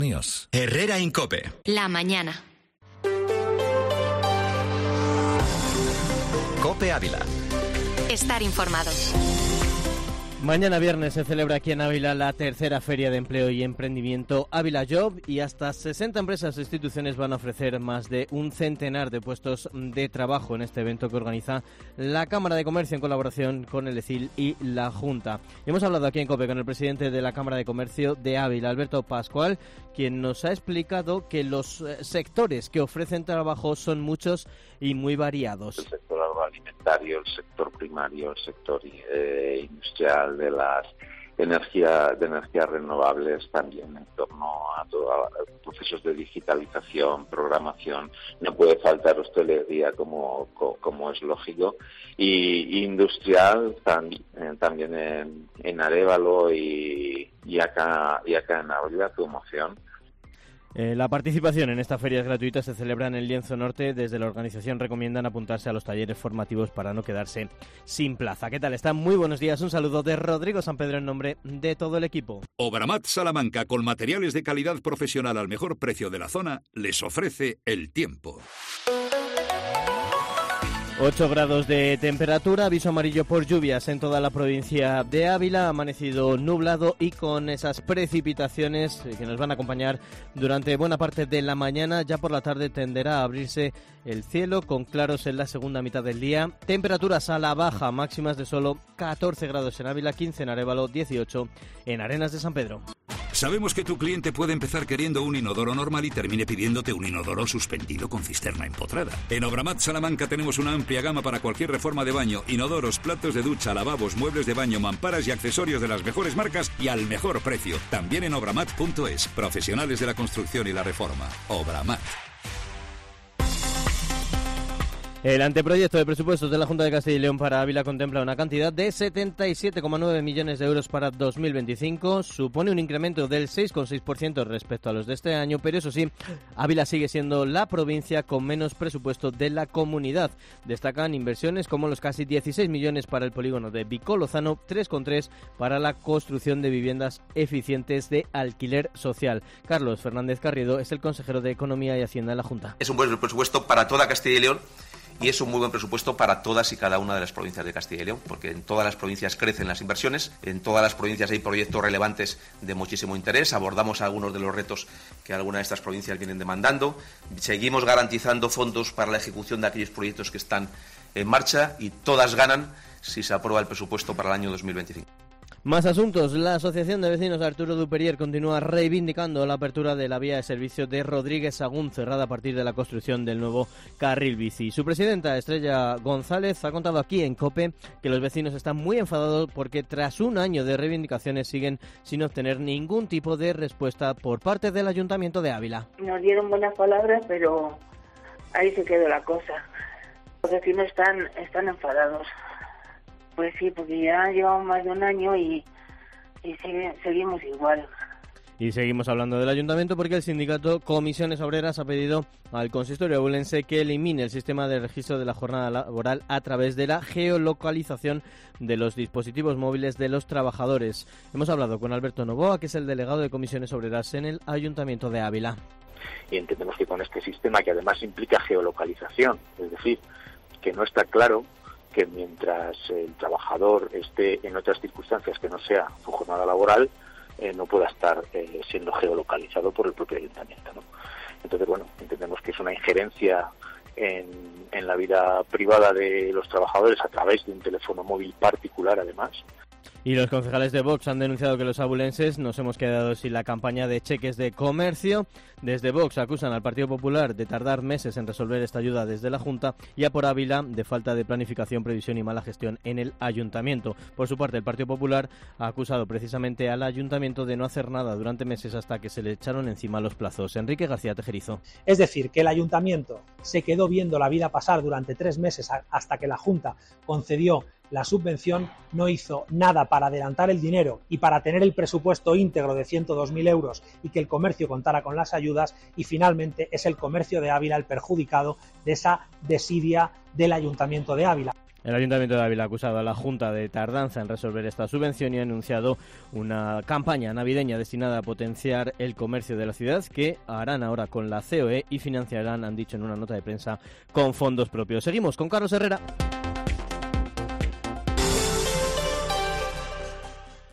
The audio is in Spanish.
Herrera Incope. La mañana. Cope Ávila. Estar informado. Mañana viernes se celebra aquí en Ávila la tercera Feria de Empleo y Emprendimiento Ávila Job y hasta 60 empresas e instituciones van a ofrecer más de un centenar de puestos de trabajo en este evento que organiza la Cámara de Comercio en colaboración con el ECIL y la Junta. Hemos hablado aquí en COPE con el presidente de la Cámara de Comercio de Ávila, Alberto Pascual, quien nos ha explicado que los sectores que ofrecen trabajo son muchos y muy variados. El sector agroalimentario, el sector primario, el sector industrial, de las energías renovables, también en torno a todos procesos de digitalización, programación. No puede faltar hostelería como es lógico, y industrial también en Arévalo y acá en Ávila, automoción. La participación en esta feria es gratuita, se celebra en el Lienzo Norte. Desde la organización recomiendan apuntarse a los talleres formativos para no quedarse sin plaza. ¿Qué tal están? Muy buenos días. Un saludo de Rodrigo San Pedro en nombre de todo el equipo. Obramat Salamanca, con materiales de calidad profesional al mejor precio de la zona, les ofrece el tiempo. 8 grados de temperatura, aviso amarillo por lluvias en toda la provincia de Ávila, amanecido nublado y con esas precipitaciones que nos van a acompañar durante buena parte de la mañana. Ya por la tarde tenderá a abrirse el cielo con claros en la segunda mitad del día. Temperaturas a la baja, máximas de solo 14 grados en Ávila, 15 en Arévalo, 18 en Arenas de San Pedro. Sabemos que tu cliente puede empezar queriendo un inodoro normal y termine pidiéndote un inodoro suspendido con cisterna empotrada. En Obramat Salamanca tenemos una amplia gama para cualquier reforma de baño: inodoros, platos de ducha, lavabos, muebles de baño, mamparas y accesorios de las mejores marcas y al mejor precio. También en obramat.es. Profesionales de la construcción y la reforma. Obramat. El anteproyecto de presupuestos de la Junta de Castilla y León para Ávila contempla una cantidad de 77,9 millones de euros para 2025. Supone un incremento del 6,6% respecto a los de este año, pero eso sí, Ávila sigue siendo la provincia con menos presupuesto de la comunidad. Destacan inversiones como los casi 16 millones para el polígono de Vicó Lozano, 3,3 para la construcción de viviendas eficientes de alquiler social. Carlos Fernández Carriedo es el consejero de Economía y Hacienda de la Junta. Es un buen presupuesto para toda Castilla y León. Y es un muy buen presupuesto para todas y cada una de las provincias de Castilla y León, porque en todas las provincias crecen las inversiones, en todas las provincias hay proyectos relevantes de muchísimo interés, abordamos algunos de los retos que algunas de estas provincias vienen demandando, seguimos garantizando fondos para la ejecución de aquellos proyectos que están en marcha y todas ganan si se aprueba el presupuesto para el año 2025. Más asuntos. La Asociación de Vecinos de Arturo Duperier continúa reivindicando la apertura de la vía de servicio de Rodríguez Sagún, cerrada a partir de la construcción del nuevo carril bici. Su presidenta, Estrella González, ha contado aquí en COPE que los vecinos están muy enfadados porque tras un año de reivindicaciones siguen sin obtener ningún tipo de respuesta por parte del Ayuntamiento de Ávila. Nos dieron buenas palabras, pero ahí se quedó la cosa. Los vecinos están enfadados. Pues sí, porque ya llevamos más de un año y seguimos igual. Y seguimos hablando del Ayuntamiento porque el sindicato Comisiones Obreras ha pedido al consistorio abulense que elimine el sistema de registro de la jornada laboral a través de la geolocalización de los dispositivos móviles de los trabajadores. Hemos hablado con Alberto Novoa, que es el delegado de Comisiones Obreras en el Ayuntamiento de Ávila. Y entendemos que con este sistema, que además implica geolocalización, es decir, que no está claro que mientras el trabajador esté en otras circunstancias que no sea su jornada laboral, no pueda estar siendo geolocalizado por el propio ayuntamiento, ¿no? Entonces, bueno, entendemos que es una injerencia en la vida privada de los trabajadores a través de un teléfono móvil particular, además. Y los concejales de Vox han denunciado que los abulenses nos hemos quedado sin la campaña de cheques de comercio. Desde Vox acusan al Partido Popular de tardar meses en resolver esta ayuda desde la Junta y a por Ávila de falta de planificación, previsión y mala gestión en el Ayuntamiento. Por su parte, el Partido Popular ha acusado precisamente al Ayuntamiento de no hacer nada durante meses hasta que se le echaron encima los plazos. Enrique García Tejerizo. Es decir, que el Ayuntamiento se quedó viendo la vida pasar durante 3 meses hasta que la Junta concedió la subvención, no hizo nada para adelantar el dinero y para tener el presupuesto íntegro de 102.000 euros y que el comercio contara con las ayudas, y finalmente es el comercio de Ávila el perjudicado de esa desidia del Ayuntamiento de Ávila. El Ayuntamiento de Ávila ha acusado a la Junta de tardanza en resolver esta subvención y ha anunciado una campaña navideña destinada a potenciar el comercio de la ciudad que harán ahora con la COE y financiarán, han dicho en una nota de prensa, con fondos propios. Seguimos con Carlos Herrera.